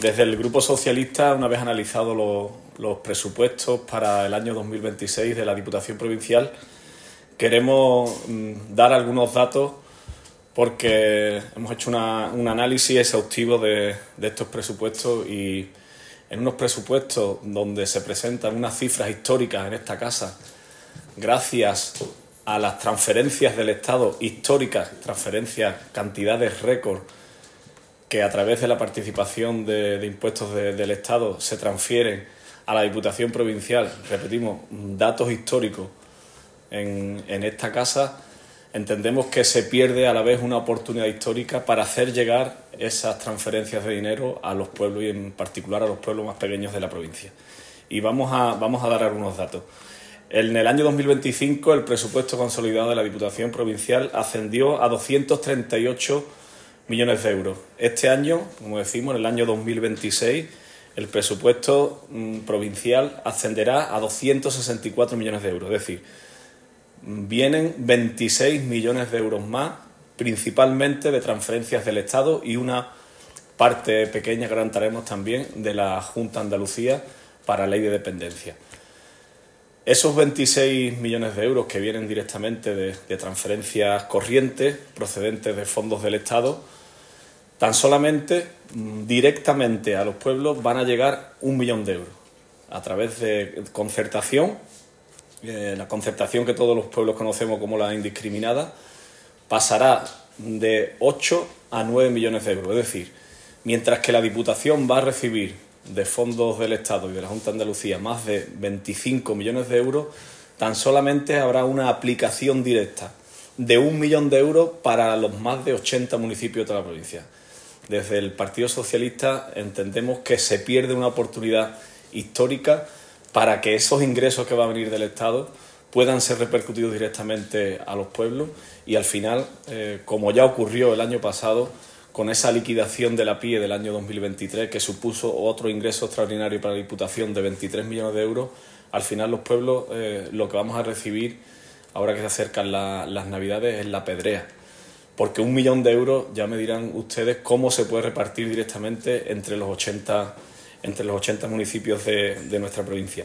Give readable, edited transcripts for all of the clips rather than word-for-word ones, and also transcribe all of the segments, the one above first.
Desde el Grupo Socialista, una vez analizados los presupuestos para el año 2026 de la Diputación Provincial, queremos dar algunos datos porque hemos hecho un análisis exhaustivo de estos presupuestos, y en unos presupuestos donde se presentan unas cifras históricas en esta casa, gracias a las transferencias del Estado, históricas transferencias, cantidades récord, que a través de la participación de impuestos del Estado se transfieren a la Diputación Provincial, repetimos, datos históricos en esta casa, entendemos que se pierde a la vez una oportunidad histórica para hacer llegar esas transferencias de dinero a los pueblos, y en particular a los pueblos más pequeños de la provincia. Y vamos a dar algunos datos. En el año 2025 el presupuesto consolidado de la Diputación Provincial ascendió a 238 millones de euros. Este año, como decimos, en el año 2026, el presupuesto provincial ascenderá a 264 millones de euros. Es decir, vienen 26 millones de euros más, principalmente de transferencias del Estado y una parte pequeña que garantiremos también de la Junta de Andalucía para ley de dependencia. Esos 26 millones de euros que vienen directamente de transferencias corrientes procedentes de fondos del Estado, tan solamente directamente a los pueblos van a llegar 1 millón de euros a través de concertación, la concertación que todos los pueblos conocemos como la indiscriminada, pasará de 8 a 9 millones de euros. Es decir, mientras que la Diputación va a recibir de fondos del Estado y de la Junta de Andalucía más de 25 millones de euros, tan solamente habrá una aplicación directa de 1 millón de euros para los más de 80 municipios de la provincia. Desde el Partido Socialista entendemos que se pierde una oportunidad histórica para que esos ingresos que van a venir del Estado puedan ser repercutidos directamente a los pueblos, y al final, como ya ocurrió el año pasado, con esa liquidación de la PIE del año 2023, que supuso otro ingreso extraordinario para la Diputación de 23 millones de euros, al final los pueblos lo que vamos a recibir, ahora que se acercan las Navidades, es la pedrea. Porque 1 millón de euros, ya me dirán ustedes cómo se puede repartir directamente entre los 80 municipios de nuestra provincia.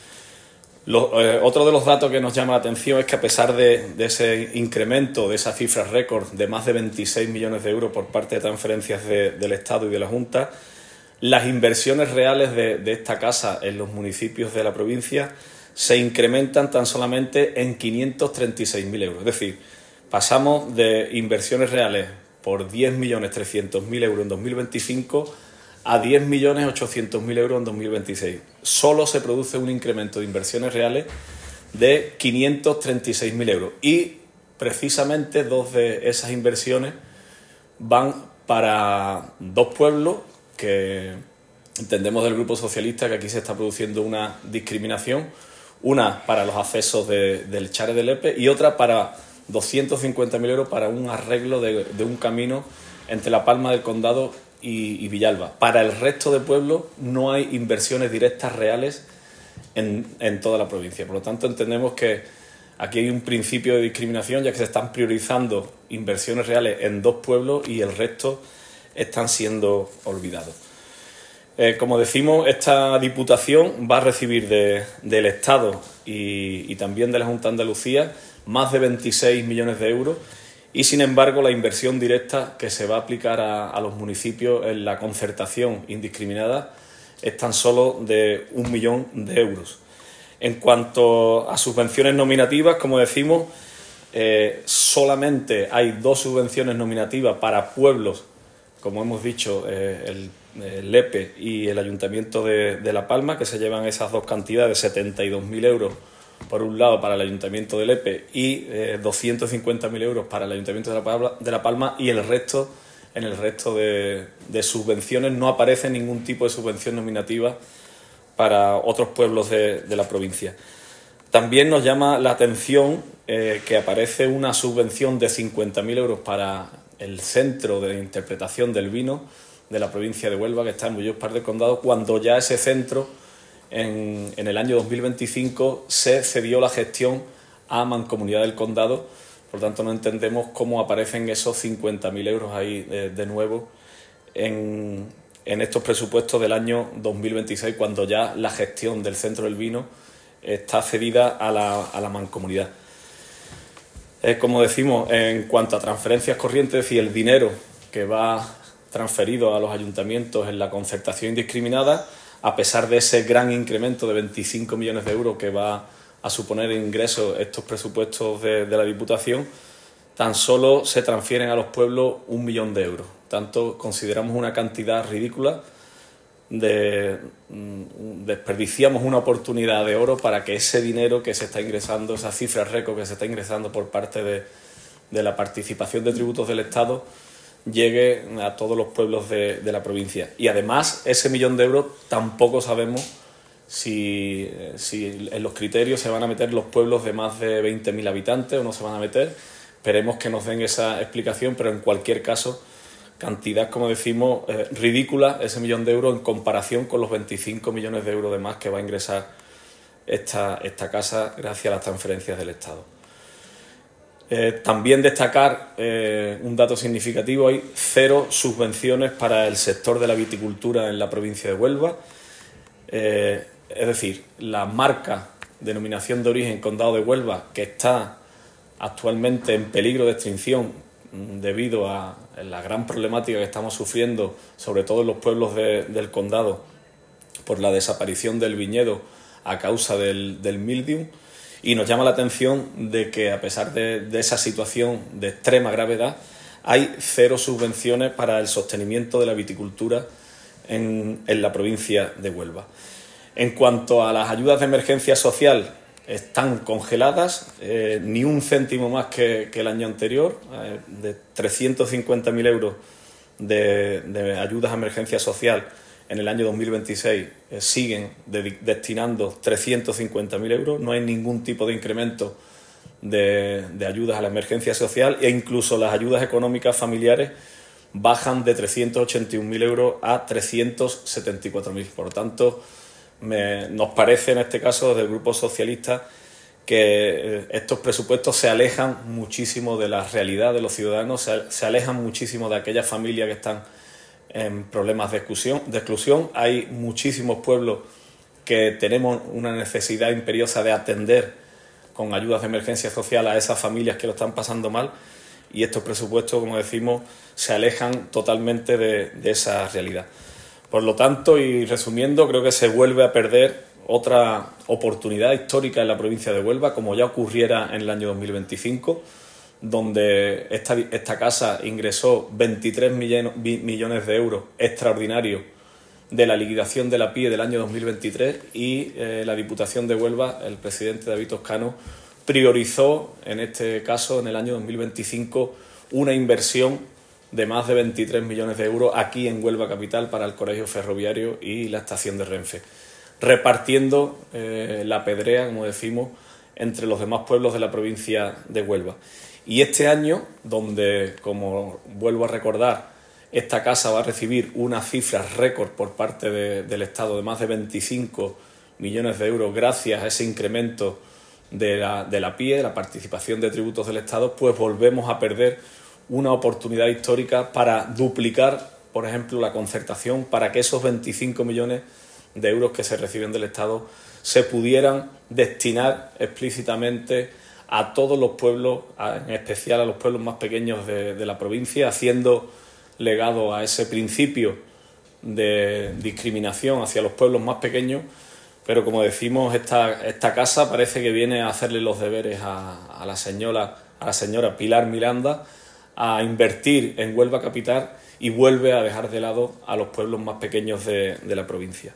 Otro de los datos que nos llama la atención es que, a pesar de ese incremento, de esa cifra récord de más de 26 millones de euros por parte de transferencias del Estado y de la Junta, las inversiones reales de esta casa en los municipios de la provincia se incrementan tan solamente en 536.000 euros. Es decir, pasamos de inversiones reales por 10.300.000 euros en 2025 a 10.800.000 euros en 2026. Solo se produce un incremento de inversiones reales de 536.000 euros. Y precisamente 2 de esas inversiones van para 2 pueblos que entendemos del Grupo Socialista que aquí se está produciendo una discriminación. Una para los accesos del Chare de Lepe y otra para 250.000 euros para un arreglo de un camino entre La Palma del Condado y Villalba. Para el resto de pueblos no hay inversiones directas reales en toda la provincia. Por lo tanto, entendemos que aquí hay un principio de discriminación, ya que se están priorizando inversiones reales en 2 pueblos y el resto están siendo olvidados. Como decimos, esta Diputación va a recibir del Estado y también de la Junta de Andalucía más de 26 millones de euros, y sin embargo la inversión directa que se va a aplicar a los municipios en la concertación indiscriminada es tan solo de 1 millón de euros. En cuanto a subvenciones nominativas, como decimos, solamente hay 2 subvenciones nominativas para pueblos, como hemos dicho, el Lepe y el Ayuntamiento de La Palma, que se llevan esas 2 cantidades, 72.000 euros por un lado para el Ayuntamiento de Lepe y 250.000 euros para el Ayuntamiento de La Palma, y en el resto de subvenciones no aparece ningún tipo de subvención nominativa para otros pueblos de la provincia. También nos llama la atención que aparece una subvención de 50.000 euros para el Centro de Interpretación del Vino de la provincia de Huelva, que está en Bullós Par del Condado, cuando ya ese centro en el año 2025 se cedió la gestión a Mancomunidad del Condado. Por tanto, no entendemos cómo aparecen esos 50.000 euros ahí de nuevo en en estos presupuestos del año 2026, cuando ya la gestión del Centro del Vino está cedida a la Mancomunidad. Como decimos, en cuanto a transferencias corrientes, es decir, el dinero que va transferido a los ayuntamientos en la concertación indiscriminada, a pesar de ese gran incremento de 25 millones de euros que va a suponer ingresos estos presupuestos de la Diputación, tan solo se transfieren a los pueblos 1 millón de euros. Tanto consideramos una cantidad ridícula, desperdiciamos una oportunidad de oro para que ese dinero que se está ingresando, esa cifra récord que se está ingresando por parte de la participación de tributos del Estado, llegue a todos los pueblos de la provincia. Y además, ese 1 millón de euros tampoco sabemos si en los criterios se van a meter los pueblos de más de 20.000 habitantes o no se van a meter. Esperemos que nos den esa explicación, pero en cualquier caso, cantidad, como decimos, ridícula, ese 1 millón de euros en comparación con los 25 millones de euros de más que va a ingresar esta casa gracias a las transferencias del Estado. También destacar un dato significativo: hay 0 subvenciones para el sector de la viticultura en la provincia de Huelva. Es decir, la marca denominación de origen Condado de Huelva, que está actualmente en peligro de extinción debido a la gran problemática que estamos sufriendo, sobre todo en los pueblos del condado, por la desaparición del viñedo a causa del mildiu. Y nos llama la atención de que, a pesar de esa situación de extrema gravedad, hay 0 subvenciones para el sostenimiento de la viticultura en la provincia de Huelva. En cuanto a las ayudas de emergencia social, están congeladas, ni un céntimo más que el año anterior, de 350.000 euros de ayudas a emergencia social. En el año 2026 siguen destinando 350.000 euros, no hay ningún tipo de incremento de ayudas a la emergencia social, e incluso las ayudas económicas familiares bajan de 381.000 euros a 374.000. Por lo tanto, nos parece en este caso del Grupo Socialista que estos presupuestos se alejan muchísimo de la realidad de los ciudadanos, se alejan muchísimo de aquellas familias que están en problemas de exclusión. Hay muchísimos pueblos que tenemos una necesidad imperiosa de atender con ayudas de emergencia social a esas familias que lo están pasando mal, y estos presupuestos, como decimos, se alejan totalmente de esa realidad. Por lo tanto, y resumiendo, creo que se vuelve a perder otra oportunidad histórica en la provincia de Huelva, como ya ocurriera en el año 2025, donde esta casa ingresó 23 millones de euros extraordinarios de la liquidación de la PIE del año 2023, y la Diputación de Huelva, el presidente David Toscano, priorizó, en este caso, en el año 2025, una inversión de más de 23 millones de euros aquí en Huelva Capital para el Colegio Ferroviario y la estación de Renfe, repartiendo la pedrea, como decimos, entre los demás pueblos de la provincia de Huelva. Y este año, donde, como vuelvo a recordar, esta casa va a recibir una cifra récord por parte del Estado de más de 25 millones de euros gracias a ese incremento de la PIE, la participación de tributos del Estado, pues volvemos a perder una oportunidad histórica para duplicar, por ejemplo, la concertación, para que esos 25 millones de euros que se reciben del Estado se pudieran destinar explícitamente a todos los pueblos, en especial a los pueblos más pequeños de la provincia, haciendo legado a ese principio de discriminación hacia los pueblos más pequeños. Pero, como decimos, esta casa parece que viene a hacerle los deberes a la señora Pilar Miranda, a invertir en Huelva Capital, y vuelve a dejar de lado a los pueblos más pequeños de la provincia.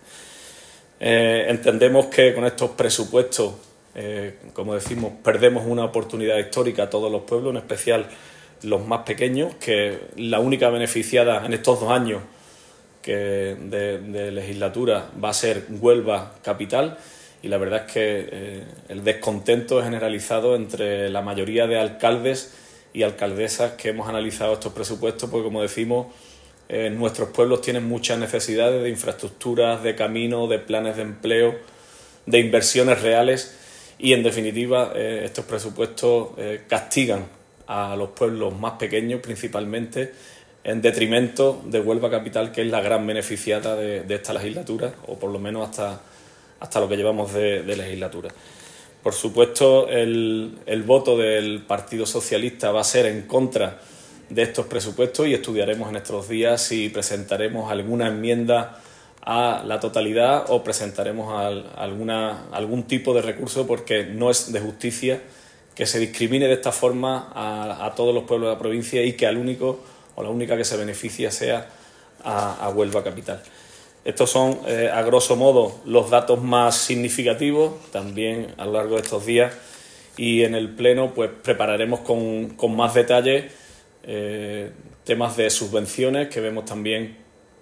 Entendemos que con estos presupuestos, como decimos, perdemos una oportunidad histórica a todos los pueblos, en especial los más pequeños, que la única beneficiada en estos 2 años de legislatura va a ser Huelva Capital, y la verdad es que el descontento es generalizado entre la mayoría de alcaldes y alcaldesas que hemos analizado estos presupuestos, porque, como decimos, nuestros pueblos tienen muchas necesidades de infraestructuras, de caminos, de planes de empleo, de inversiones reales, y, en definitiva, estos presupuestos castigan a los pueblos más pequeños principalmente, en detrimento de Huelva Capital, que es la gran beneficiada de esta legislatura, o por lo menos hasta lo que llevamos de legislatura. Por supuesto, el voto del Partido Socialista va a ser en contra de estos presupuestos y estudiaremos en estos días si presentaremos alguna enmienda a la totalidad o presentaremos algún tipo de recurso, porque no es de justicia que se discrimine de esta forma a todos los pueblos de la provincia y que al único o la única que se beneficia sea a Huelva Capital. Estos son, a grosso modo, los datos más significativos también a lo largo de estos días, y en el Pleno pues prepararemos con más detalle temas de subvenciones, que vemos también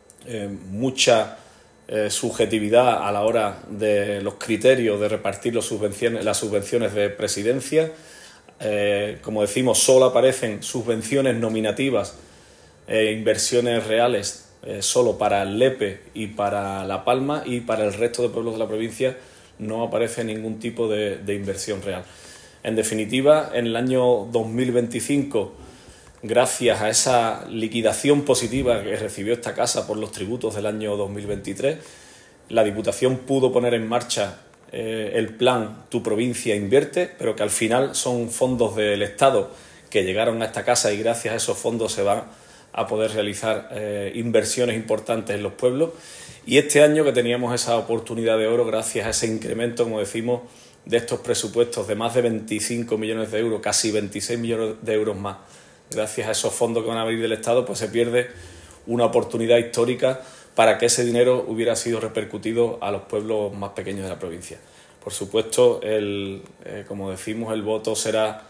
mucha subjetividad a la hora de los criterios de repartir las subvenciones de presidencia. Como decimos, solo aparecen subvenciones nominativas e inversiones reales solo para el Lepe y para La Palma, y para el resto de pueblos de la provincia no aparece ningún tipo de inversión real. En definitiva, en el año 2025, gracias a esa liquidación positiva que recibió esta casa por los tributos del año 2023, la Diputación pudo poner en marcha el plan Tu Provincia Invierte, pero que al final son fondos del Estado que llegaron a esta casa, y gracias a esos fondos se van a poder realizar inversiones importantes en los pueblos. Y este año, que teníamos esa oportunidad de oro gracias a ese incremento, como decimos, de estos presupuestos de más de 25 millones de euros, casi 26 millones de euros más, gracias a esos fondos que van a venir del Estado, pues se pierde una oportunidad histórica para que ese dinero hubiera sido repercutido a los pueblos más pequeños de la provincia. Por supuesto, como decimos, el voto será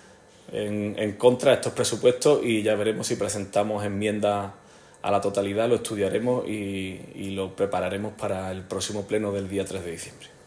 en contra de estos presupuestos, y ya veremos si presentamos enmiendas a la totalidad, lo estudiaremos y lo prepararemos para el próximo pleno del día 3 de diciembre.